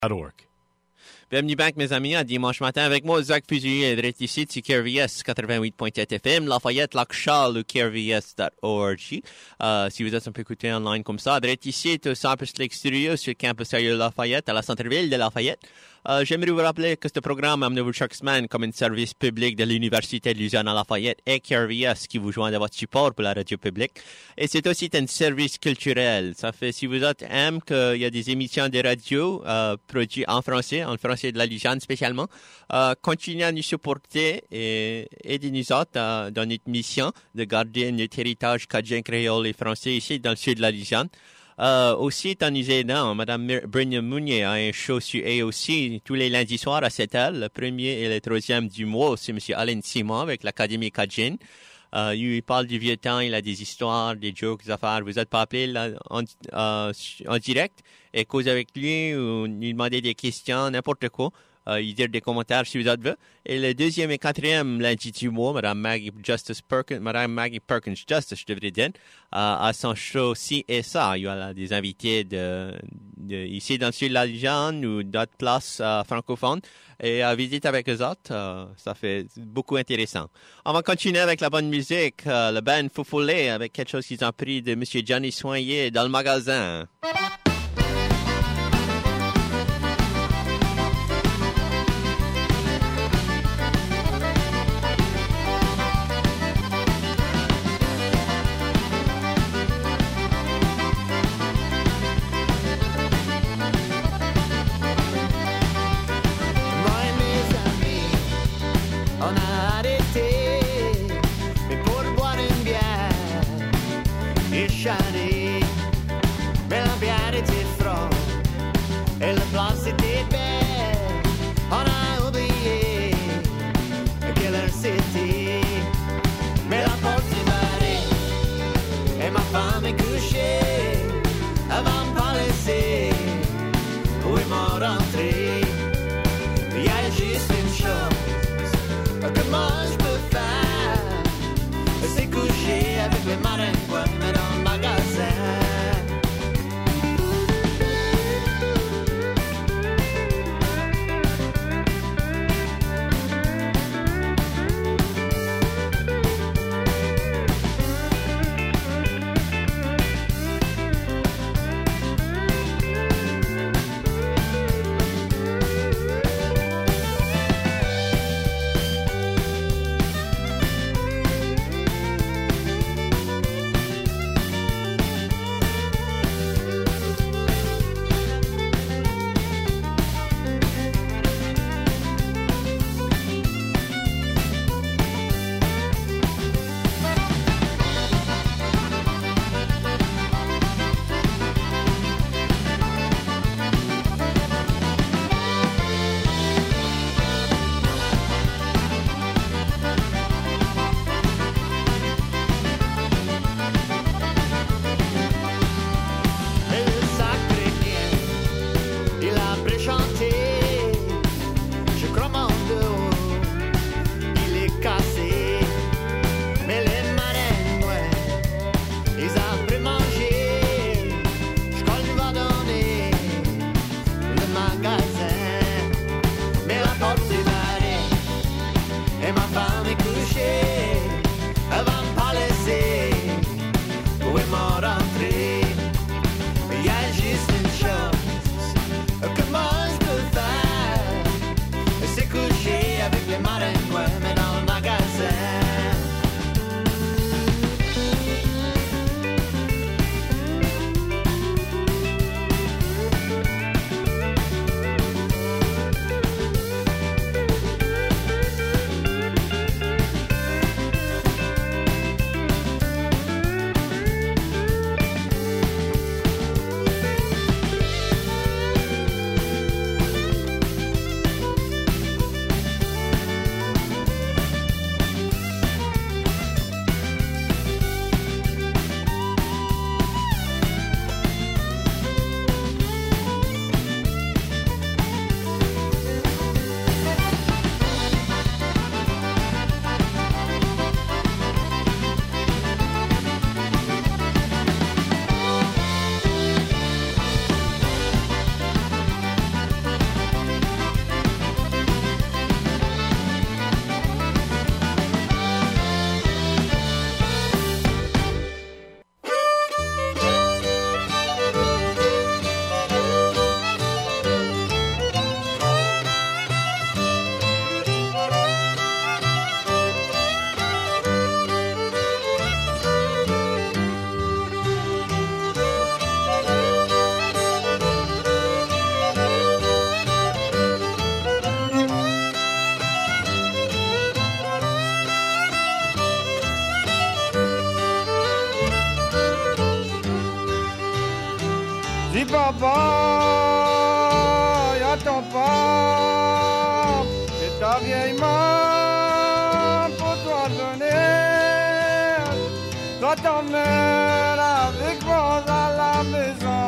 Bienvenue back, mes amis, à dimanche matin avec moi, Zach Fusilier, direct ici de KRVS 88.7 FM, Lafayette, Lac-Charles, ou KRVS.org. Si vous êtes un peu écouté online comme ça, direct ici, au campus de l'extérieur, sur le campus de Lafayette, à la centre-ville de Lafayette. J'aimerais vous rappeler que ce programme amenez-vous chaque semaine comme un service public de l'Université de Louisiane à Lafayette et KRVS qui vous joint de votre support pour la radio publique. Et c'est aussi un service culturel. Ça fait, si vous êtes qu'il y a des émissions de radio produites en français de la Louisiane spécialement, continuez à nous supporter et aidez-nous autres dans notre mission de garder notre héritage cadien, créole et français ici dans le sud de la Louisiane. Aussi, dans nous aidant, Mme Brenda Mounier a un show sur AOC tous les lundis soirs à 7h. Le premier et le troisième du mois, c'est M. Alain Simon avec l'Académie Cajun. Il parle du vieux temps, il a des histoires, des jokes, des affaires. Vous êtes pas appelé là, en direct et cause avec lui ou lui demander des questions, n'importe quoi. Il dit des commentaires si vous êtes veut. Et le deuxième et quatrième lundi du mois, Mme Maggie Perkins Justice, je devrais dire, à son show Ci et ça. Il y a des invités ici dans le sud de la Louisiane ou d'autres places francophones et à visiter avec eux autres. Ça fait beaucoup intéressant. On va continuer avec la bonne musique. Le band Foufoulé avec quelque chose qu'ils ont pris de M. Johnny Soigné dans le magasin. là-bas, y'a ton papa et ta vieille main pour toi donner. Toi t'emmènes avec moi à la maison.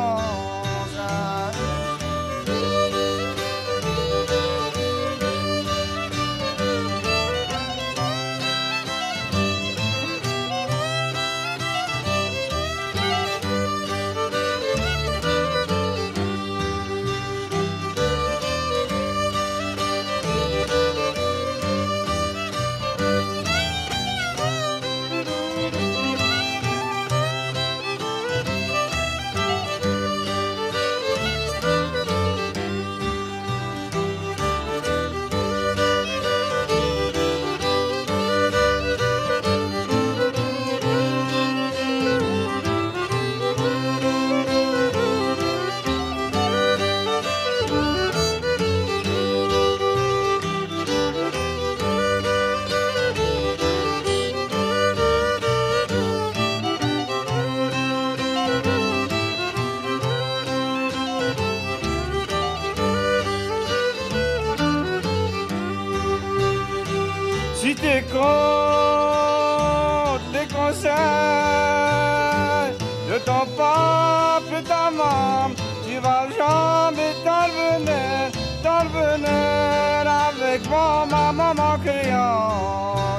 Si t'écoutes les conseils de ton papa et ta maman, tu vas jamais t'en revenir avec moi, ma maman criant.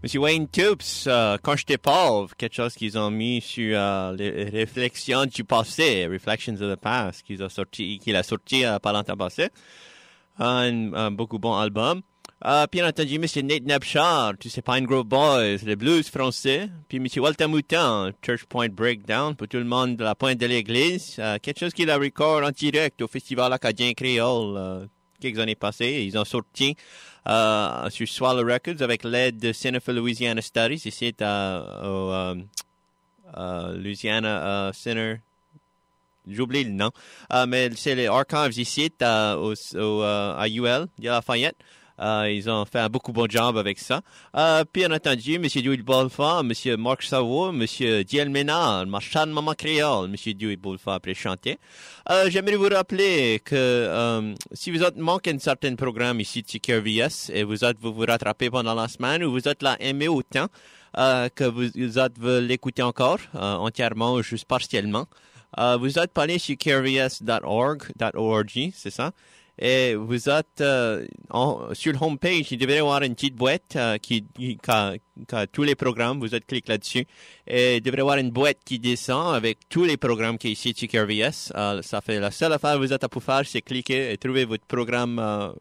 Monsieur Wayne Toups, quand j'étais pauvre, quelque chose qu'ils ont mis sur les réflexions du passé, Reflections of the Past, qu'il a sorti pas longtemps passé. Un beaucoup bon album. Bien entendu, Monsieur Nate Nebshar, tous ces Pine Grove Boys, le blues français. Puis Monsieur Walter Mouton, Church Point Breakdown, pour tout le monde de la pointe de l'église. Quelque chose qu'il a record en direct au Festival acadien créole quelques années passées. Ils ont sorti sur Swallow Records avec l'aide de Center Louisiana Studies. Ici, au Louisiana Center. J'oublie le nom. Mais c'est les archives ici à UL de Lafayette. Ils ont fait un beaucoup bon job avec ça. Bien entendu, M. Dewey Bolfa, M. Marc Savo, M. Diel Ménard, Marchand Maman Créole, M. Dewey Bolfa après chanter. J'aimerais vous rappeler que si vous êtes manqué un certain programme ici de KRVS et vous vous rattrapez pendant la semaine ou vous êtes là aimé autant que vous l'écoutez encore entièrement ou juste partiellement, vous êtes allé sur krvs.org, c'est ça? Et vous êtes sur le homepage, il devrait y avoir une petite boîte qui a tous les programmes. Vous êtes cliqué là-dessus. Et il devrait y avoir une boîte qui descend avec tous les programmes qui est ici sur KRVS. Ça fait la seule affaire que vous êtes à pouvoir faire, c'est cliquer et trouver votre programme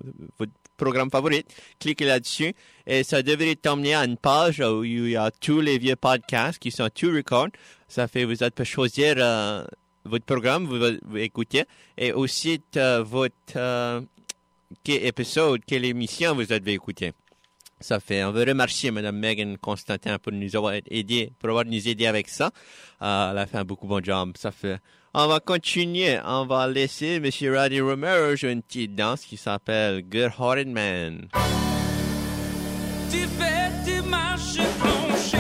favori. Cliquez là-dessus. Et ça devrait t'emmener à une page où il y a tous les vieux podcasts qui sont tous record. Ça fait vous êtes pour choisir votre programme, vous écoutez, et aussi votre quel épisode, quelle émission vous avez écouté. Ça fait, on veut remercier Mme Megan Constantin pour nous avoir nous aider avec ça. Elle a fait un beaucoup bon job. Ça fait, on va continuer. On va laisser M. Roddy Romero jouer une petite danse qui s'appelle Good Hearted Man. Tu fais du marché plancher.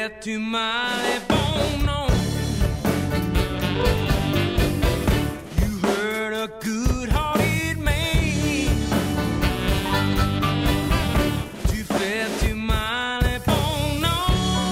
fais-tu mal et bon nom? You hurt a good-hearted man. Tu fais-tu mal et bon nom?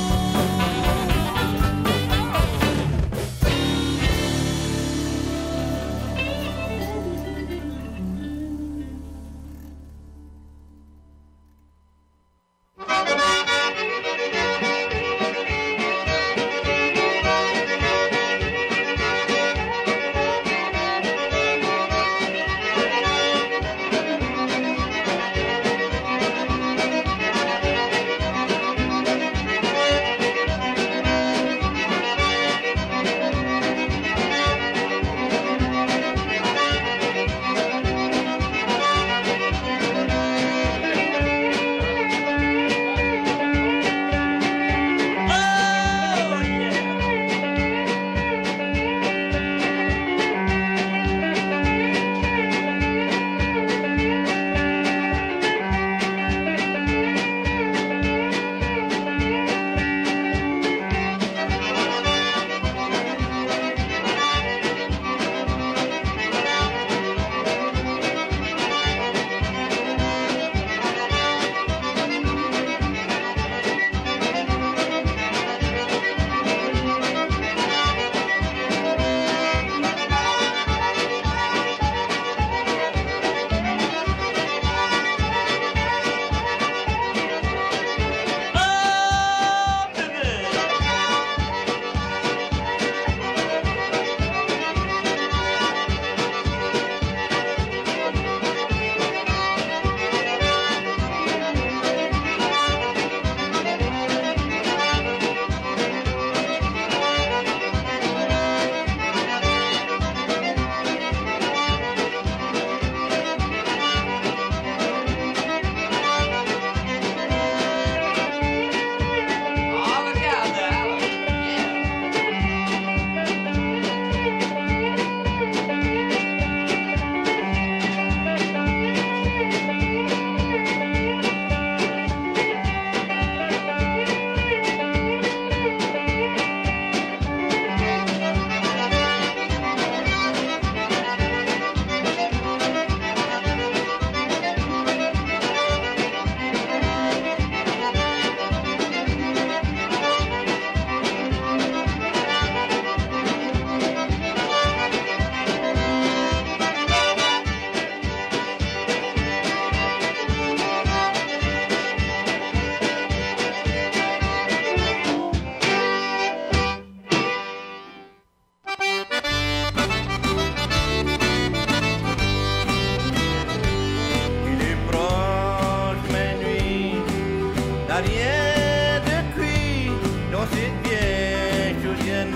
Rien de cuit dans cette vieille chaudière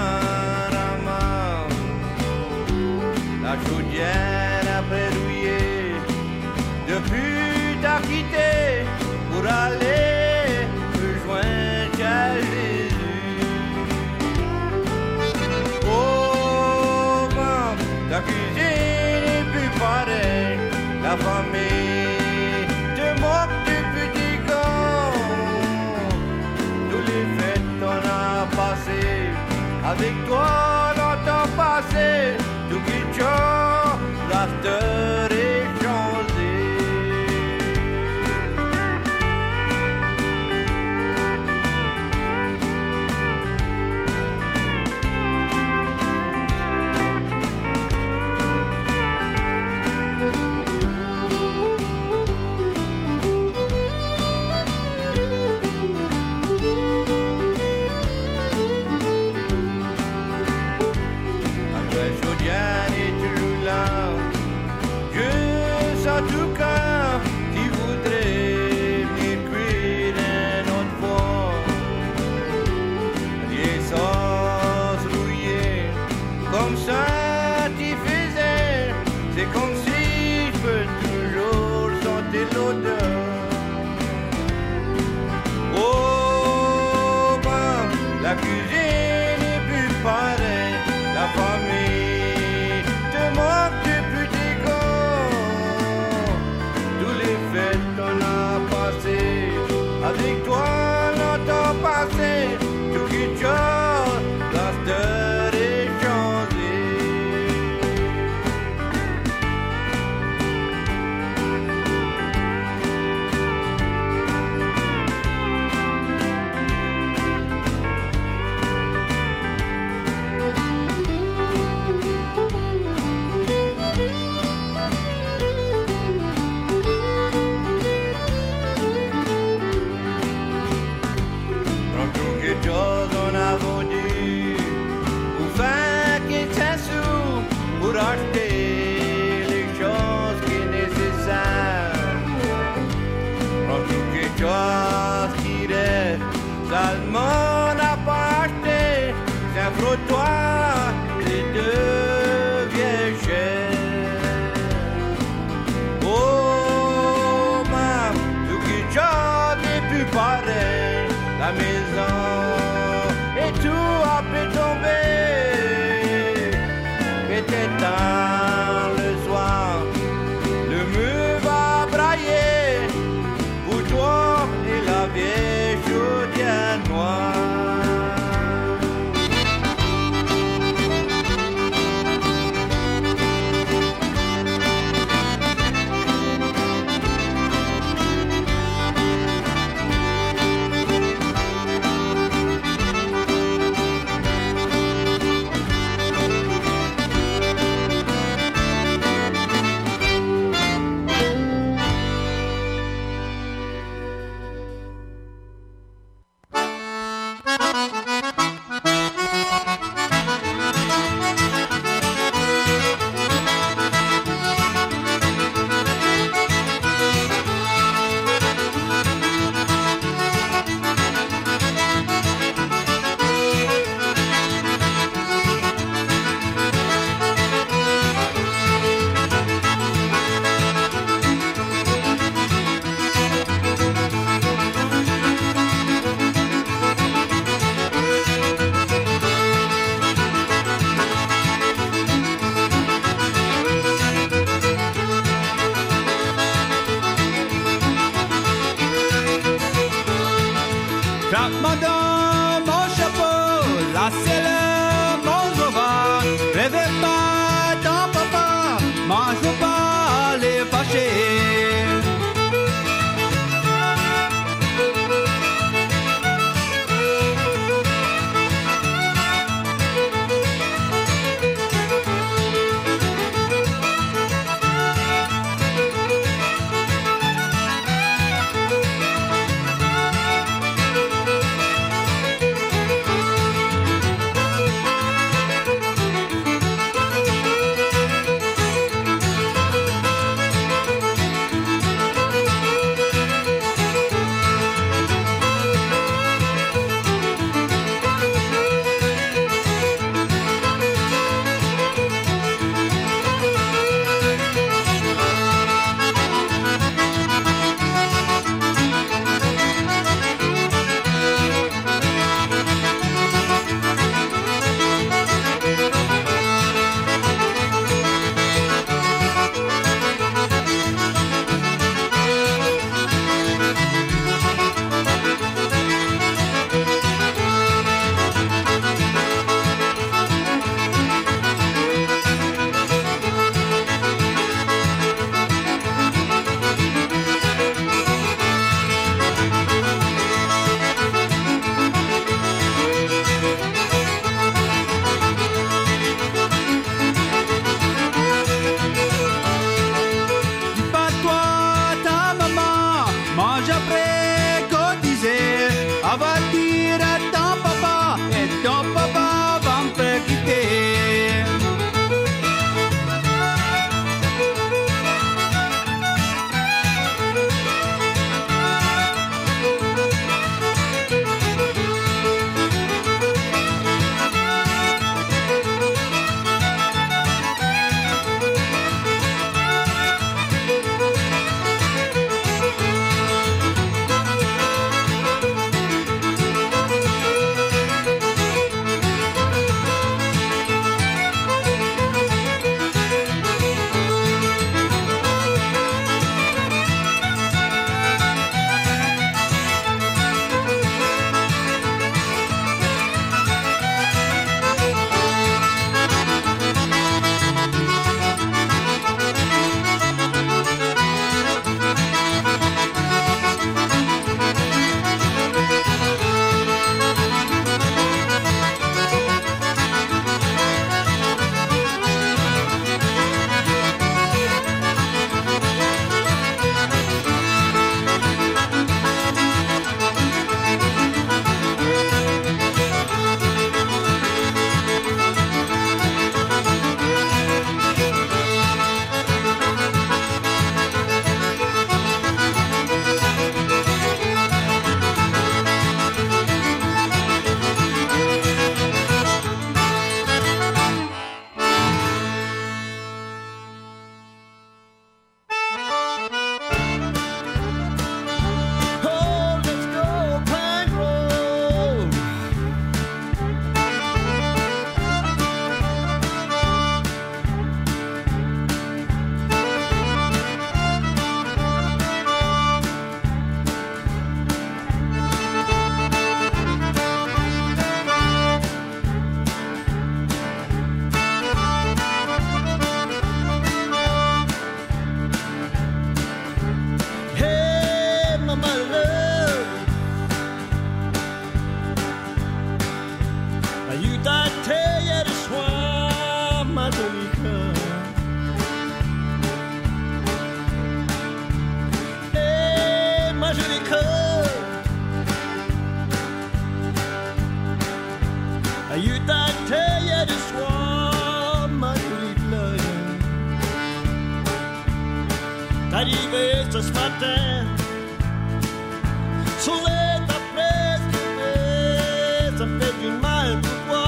noire à mort. La chaudière a pérouillé depuis t'as quitté pour aller rejoindre à Jésus. Oh, maman, ta cuisine est plus pareille, la famille te moque du petit gars. Tous les fêtes qu'on a passées avec toi dans ton passé, tout qui tient la terre est changée. En tout cas, qui voudrait venir cuire un autre fois, l'essence rouillée, comme ça t'y faisais, c'est comme si je peux toujours sentir l'odeur. Oh, ben, la cuisine est plus pareille, la famille te manque du petit gars. Avec toi, dans ton passé, plus pareil. La maison et tout a pu tomber. Peut-être tard le soir, le mur va brailler pour toi et la vieille chaudière noire. Frappe-moi dans mon chapeau, là c'est le mon jovan. Rêvez pas ton papa, moi je veux pas les fâcher. ce matin. Soleil ta presse, ça me fait du mal pour toi.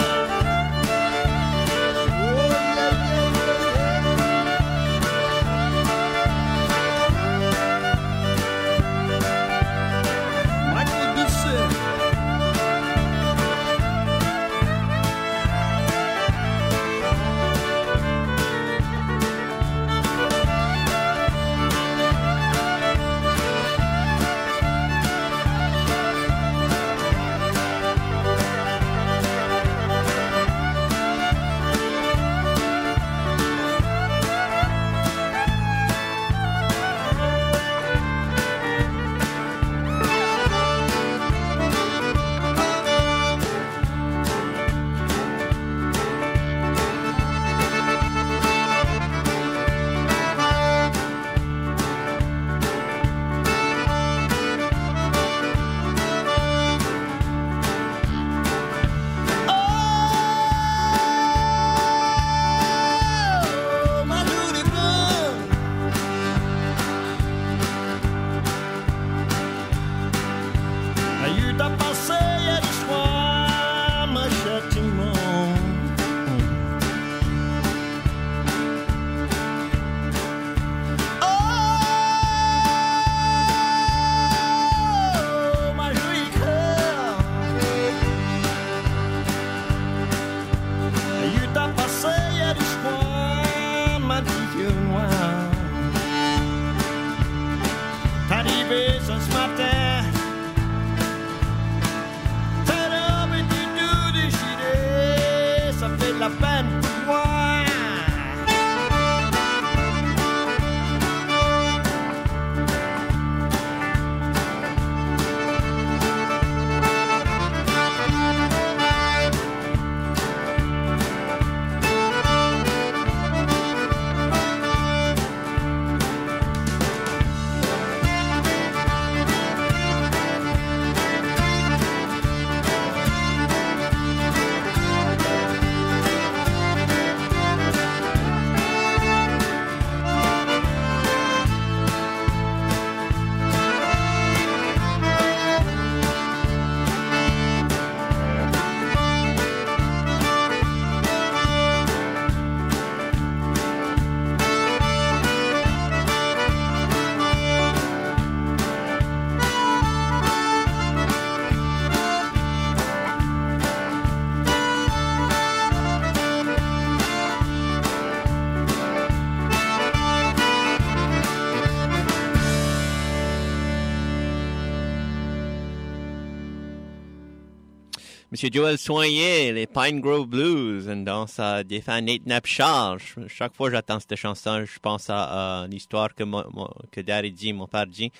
Monsieur Joel Soigné, les Pine Grove Blues, dans sa défend Nate Napchard. Chaque fois que j'attends cette chanson, je pense à l'histoire que Daddy dit, mon père dit,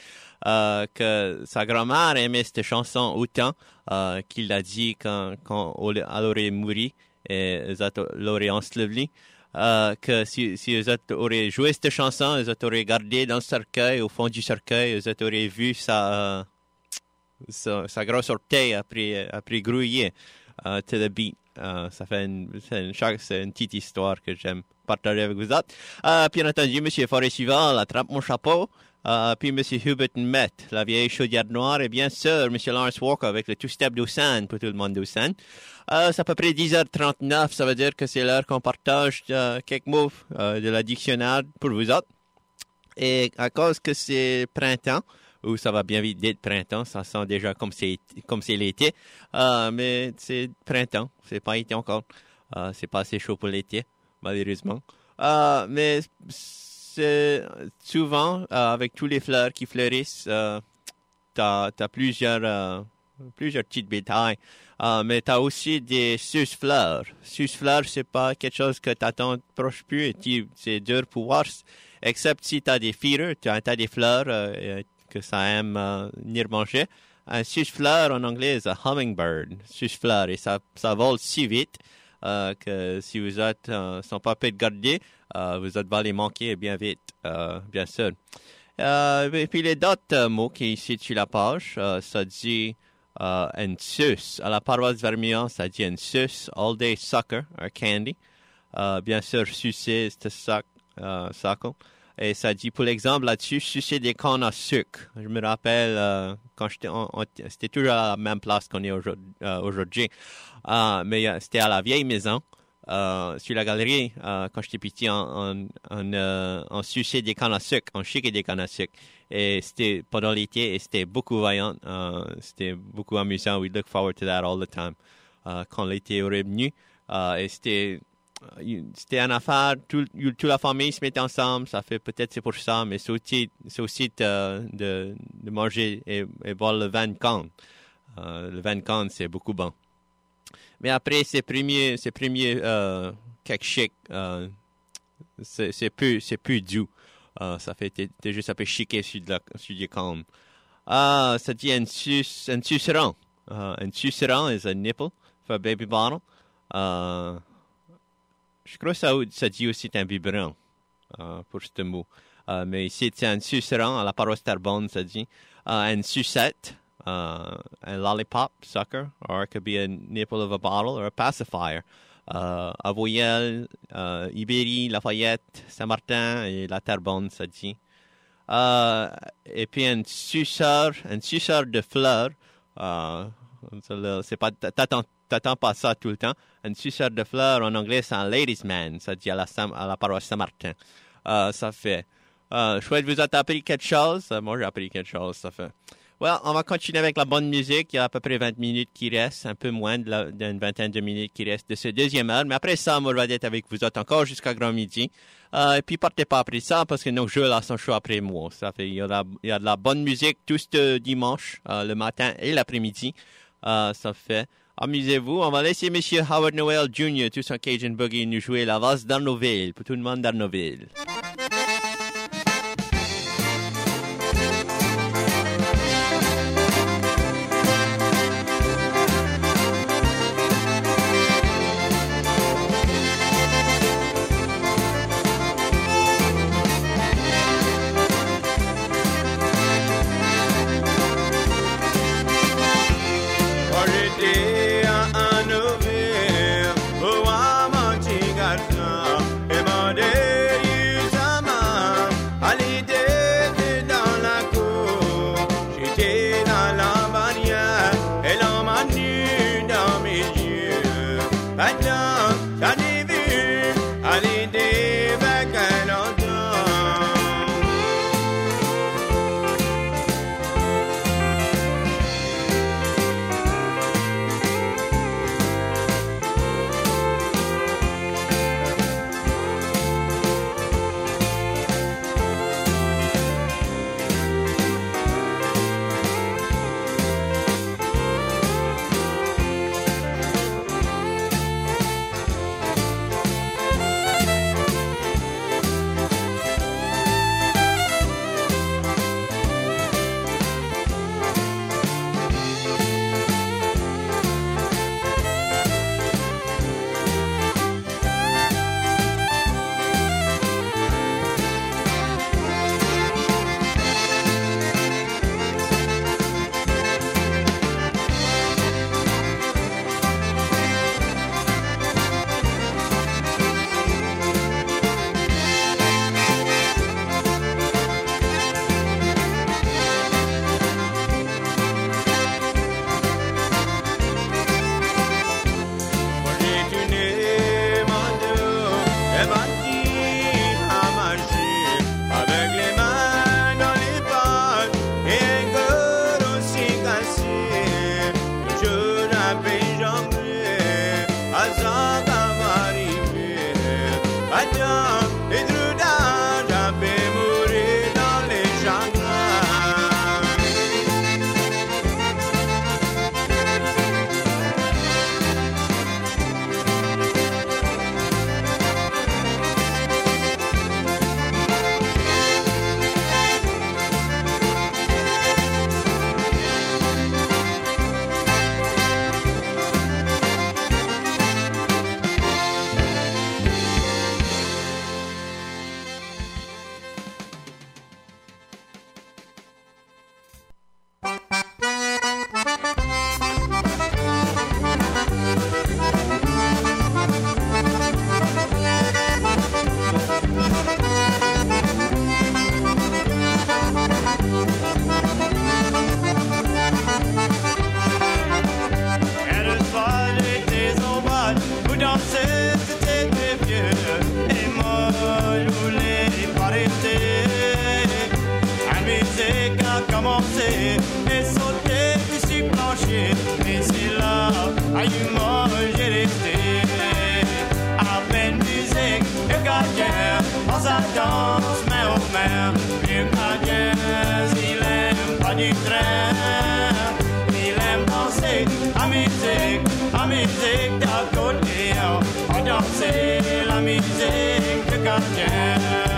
que sa grand-mère aimait cette chanson autant qu'il l'a dit quand elle aurait mouru et elle l'aurait enseveli. Que si eux auraient joué cette chanson, eux auraient gardé dans le cercueil, au fond du cercueil, eux auraient vu sa grosse orteil après grouiller to the beat. Ça fait c'est une petite histoire que j'aime partager avec vous autres. Puis entendu, M. Forest-Chival, Attrape mon chapeau. Puis M. Hubert Met, La vieille chaudière noire. Et bien sûr, M. Lawrence Walker avec le two-step d'Oussan pour tout le monde d'Oussan. C'est à peu près 10h39. Ça veut dire que c'est l'heure qu'on partage quelques mots de la dictionnaire pour vous autres. Et à cause que c'est printemps, ou ça va bien vite d'être printemps, ça sent déjà comme c'est l'été, mais c'est printemps, c'est pas été encore, c'est pas assez chaud pour l'été, malheureusement. Mais c'est souvent, avec tous les fleurs qui fleurissent, t'as plusieurs petites bétails, mais t'as aussi des sus-fleurs. Sus-fleurs, c'est pas quelque chose que t'attends proche plus, c'est dur pour voir, except si t'as des filles, t'as des fleurs, que ça aime venir manger. Un sus-fleur en anglais, c'est un hummingbird, sus-fleur, et ça vole si vite que si vous êtes sont pas peu de garder, vous allez les manquer bien vite, bien sûr. Et puis les d'autres mots qui ici sur la page, ça dit un sus. À la paroisse Vermillon, ça dit un sus, all day sucker, or candy. Bien sûr, sucer, c'est suckle. Et ça dit, pour l'exemple, là-dessus, sucer des cannes à sucre. Je me rappelle, quand c'était toujours à la même place qu'on est aujourd'hui. Mais c'était à la vieille maison, sur la galerie, quand j'étais petit, on suçait des cannes à sucre, on chiquait des cannes à sucre. Et c'était pendant l'été, et c'était beaucoup vaillant, c'était beaucoup amusant. We look forward to that all the time. Quand l'été est revenu, et c'était une affaire, toute la famille se mettait ensemble, ça fait peut-être c'est pour ça, mais c'est aussi de manger et boire le vin de canne. Le vin de canne, c'est beaucoup bon. Mais après, ces premiers cake shake, c'est plus doux. Ça fait t'es juste un peu chiqué sur du canne. Ça dit un suceron. Un suceron is a nipple for a baby bottle. Je crois que ça dit aussi un biberon pour ce mot. Mais ici, c'est un suceron, à la paroisse Terrebonne, ça dit. Une sucette, a lollipop, sucker, or it could be a nipple of a bottle or a pacifier. Avoyelles, Ibéry, Lafayette, Saint-Martin et la Terrebonne, ça dit. Et puis un suceur de fleurs. C'est pas, t'attends pas ça tout le temps. Un suceur de fleurs, en anglais, c'est un ladies man. Ça dit à la paroisse Saint-Martin. Ça fait. Chouette, vous avez appris quelque chose? Moi, j'ai appris quelque chose, ça fait. Well, on va continuer avec la bonne musique. Il y a à peu près 20 minutes qui restent, un peu moins d'une vingtaine de minutes qui restent de ce deuxième heure. Mais après ça, moi, je vais être avec vous autres encore jusqu'à grand midi. Et puis, partez pas après ça, parce que nos jeux là sont chauds après moi. Ça fait, il y a de la bonne musique tout ce dimanche, le matin et l'après-midi. Ça fait. Amusez-vous. On va laisser Monsieur Howard Noel Jr., tout son Cajun Boogie, nous jouer la valse d'Arnoville, pour tout le monde d'Arnoville. mais c'est là, aïe-moi, j'ai resté. À peine musique, le gardien, dans sa danse, main aux mains. Le gardien, il aime pas du train, il aime danser, la musique d'accordéon, à danser la musique de gardien.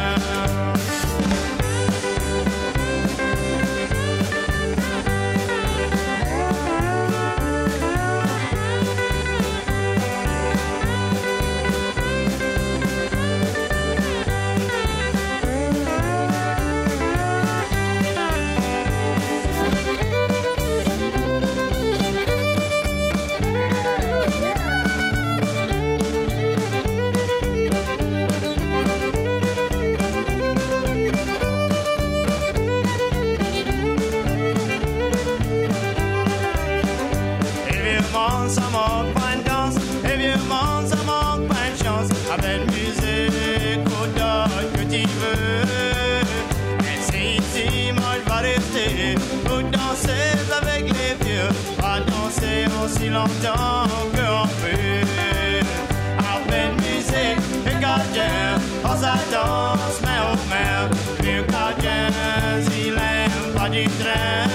Ça manque pas de danse, évidemment ça manque pas de chance. Avec musique, au que tu veux. Mais c'est ici, moi je vais rester. Pour danser avec les vieux, pas danser aussi longtemps qu'on peut. Avec musique, le gardien, dans sa danse, main aux mains. Le gardien, il aime pas du train.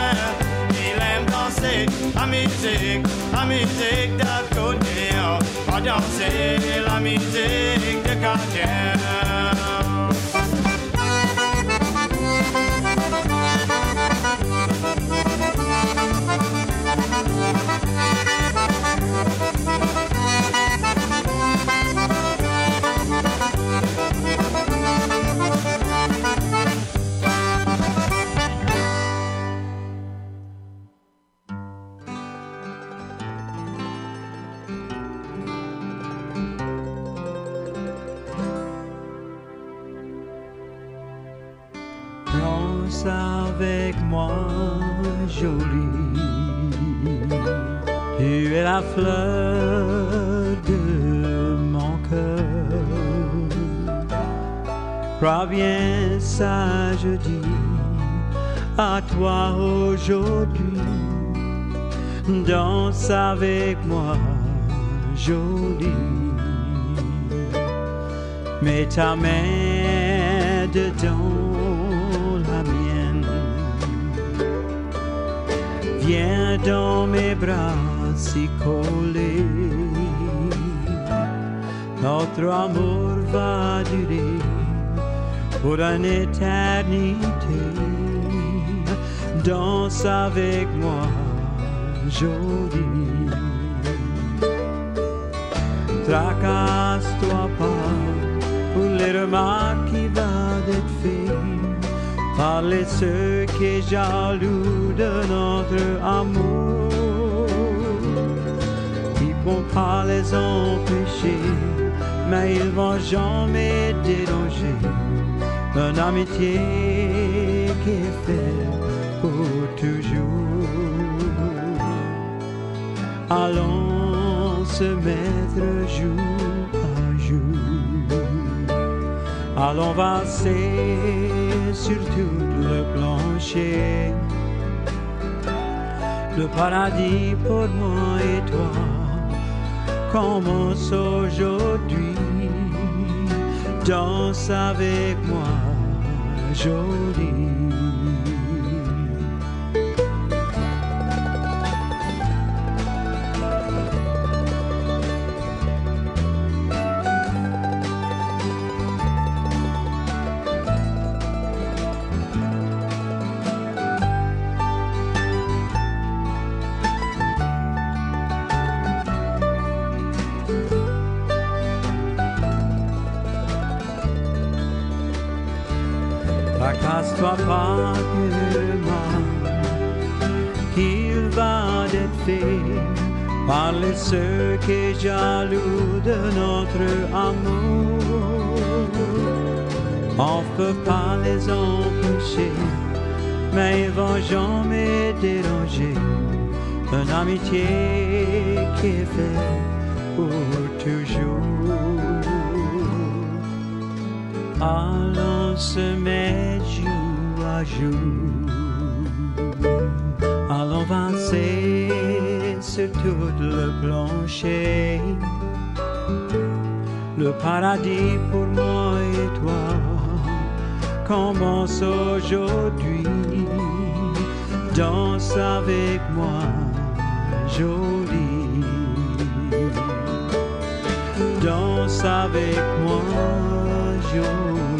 La musique d'accordéon, va danser la musique de gardien. Danse avec moi, jolie. Tu es la fleur de mon cœur. Crois bien ça, je dis à toi aujourd'hui. Danse avec moi, jolie. Mets ta main dedans la mienne. Viens dans mes bras s'y coller. Notre amour va durer pour une éternité. Danse avec moi, jolie. Tracasse-toi pas pour les remarques qui vont être faites par les ceux qui sont jaloux de notre amour. Ils ne vont pas les empêcher, mais ils ne vont jamais déranger une amitié qui est faite pour toujours. Allons se mettre jour à jour. Allons valser sur tout le plancher. Le paradis pour moi et toi commence aujourd'hui. Danse avec moi, jolie. Tracasse-toi pas demain, qu'il va être fait par les ceux qui sont jaloux de notre amour. On ne peut pas les empêcher, mais ils vont jamais déranger une amitié qui est faite pour toujours. Allons se mettre jour à jour. Allons valser sur tout le plancher. Le paradis pour moi et toi commence aujourd'hui. Danse avec moi, jolie. Danse avec moi, jolie.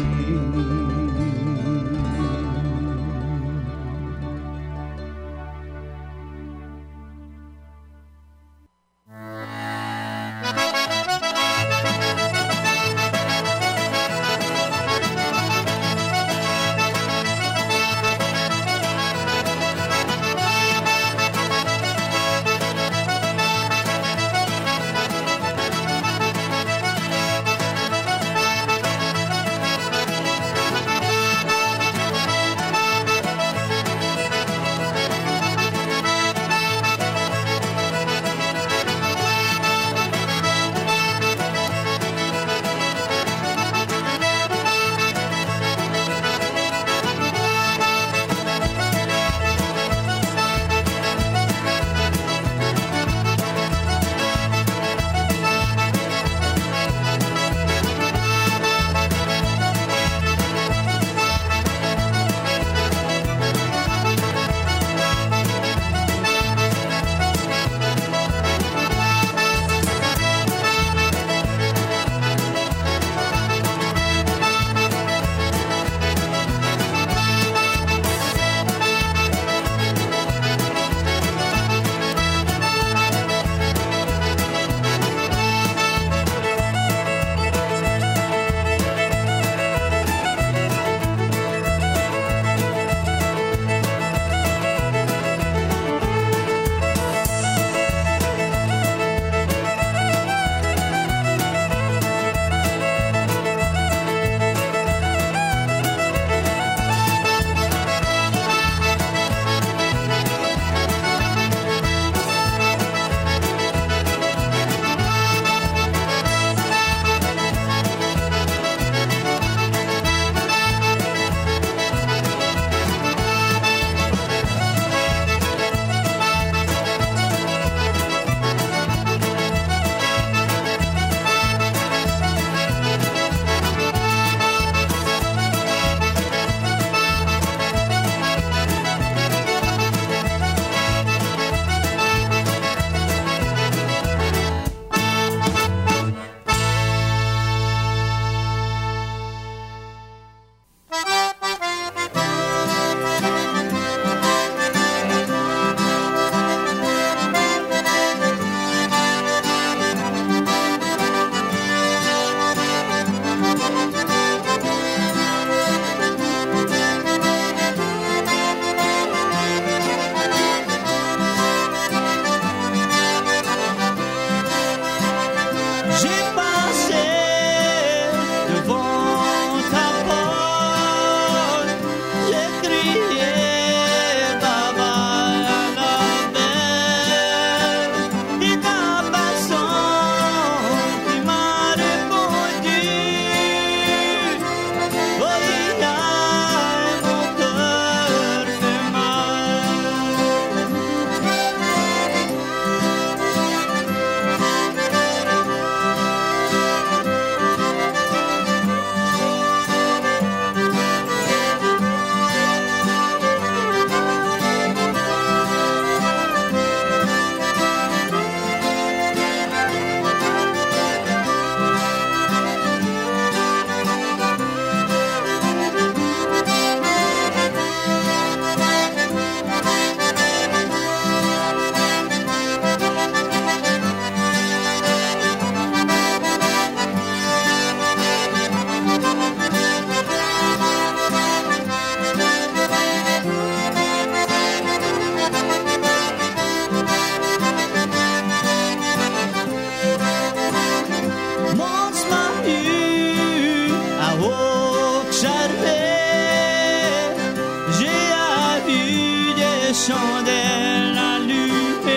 chandelle allumée.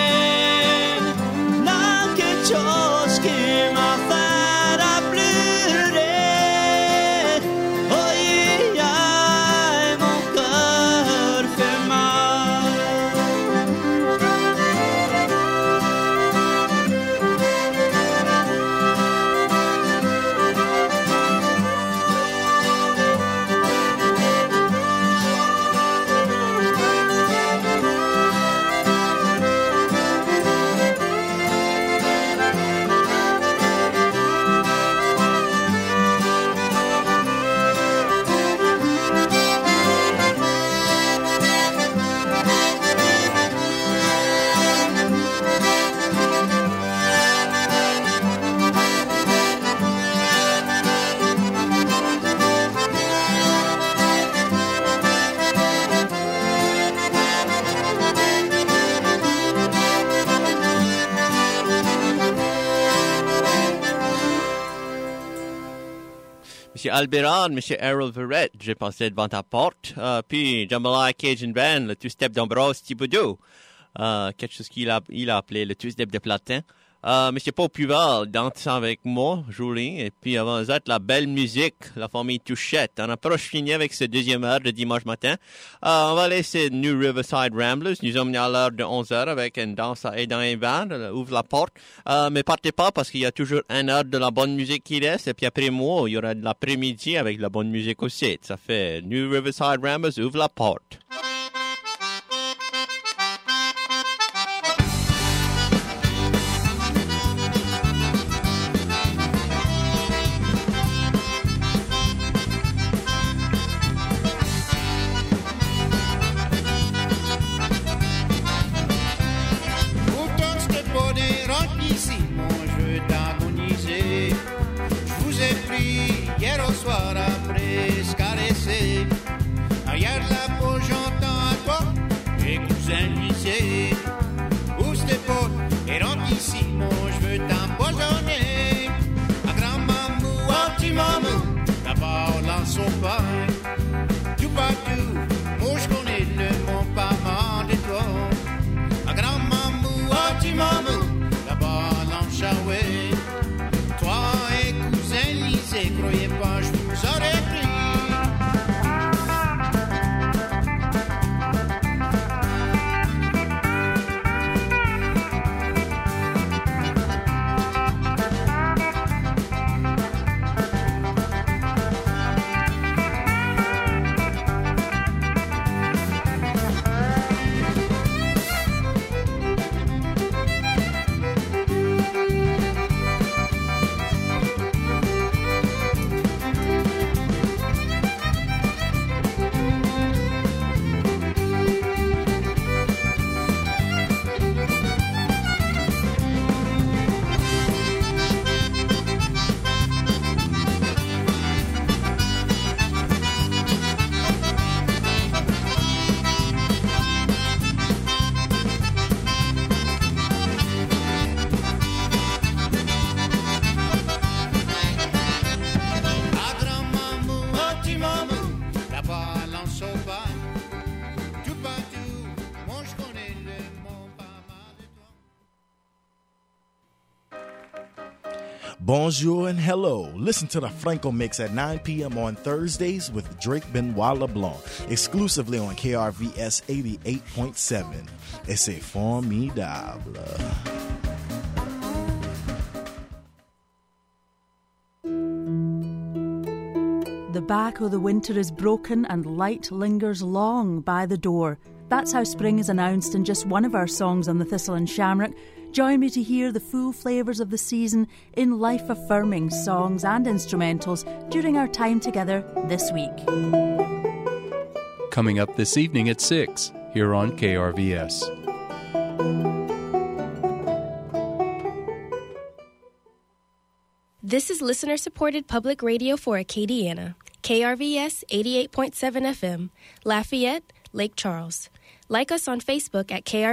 Là, quelque chose qui m'a fait pleurer. Oh, yeah, mon cœur fait mal. M. Albérard, M. Errol Verrett, j'ai passé devant ta porte. Puis Jambalaya Cajun Band, le two-step d'Ambrose Thibodeau. Quelque chose qu'il a appelé le two-step de Platin. M. Paul Puval danse avec moi, Julie. Et puis avant ça, la belle musique, la famille Touchette. On approche fini avec ce deuxième heure de dimanche matin. On va laisser New Riverside Ramblers. Nous sommes à l'heure de 11h avec une danse et dans un band. Ouvre la porte. Mais partez pas parce qu'il y a toujours une heure de la bonne musique qui reste. Et puis après moi, il y aura de l'après-midi avec de la bonne musique aussi. Ça fait New Riverside Ramblers, ouvre la porte. Bonjour and hello. Listen to the Franco Mix at 9 p.m. on Thursdays with Drake Benoit LeBlanc, exclusively on KRVS 88.7. Et c'est formidable. The back of the winter is broken and light lingers long by the door. That's how spring is announced in just one of our songs on the Thistle and Shamrock. Join me to hear the full flavours of the season in life-affirming songs and instrumentals during our time together this week. Coming up this evening at 6, here on KRVS. This is listener-supported public radio for Acadiana. KRVS 88.7 FM, Lafayette, Lake Charles. Like us on Facebook at KRVS.